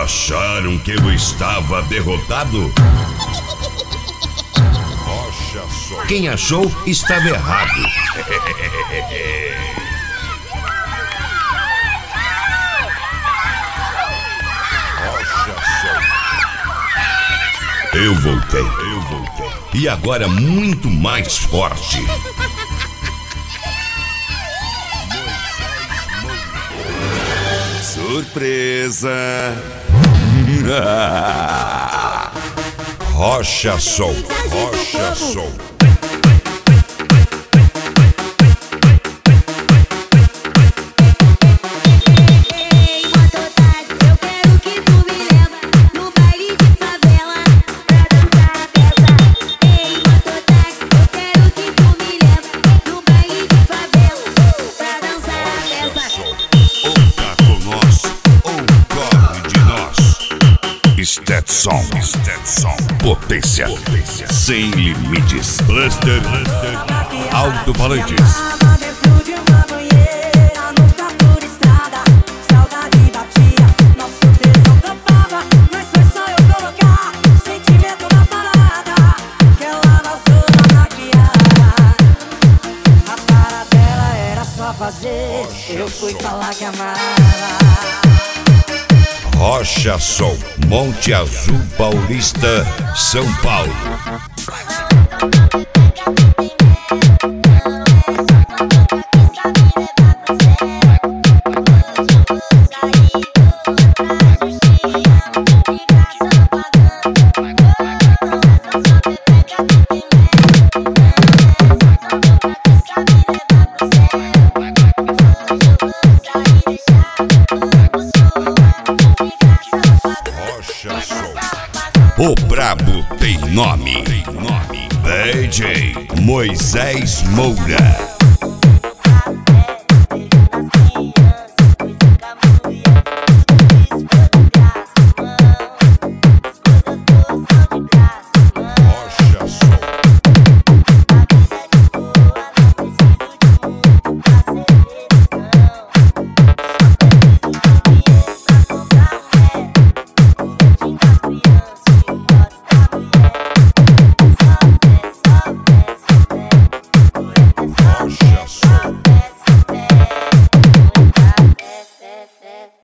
Acharam que eu estava derrotado? Rocha Sol. Quem achou estava errado. Rocha Sol. Eu voltei. E agora muito mais forte. Surpresa! Rocha Sol. Stetson, potência sem limites. Cluster, alto-falantes. Eu fui falar que amava. Rocha Sol, Monte Azul Paulista, São Paulo. O brabo tem nome. DJ Moisés Moura.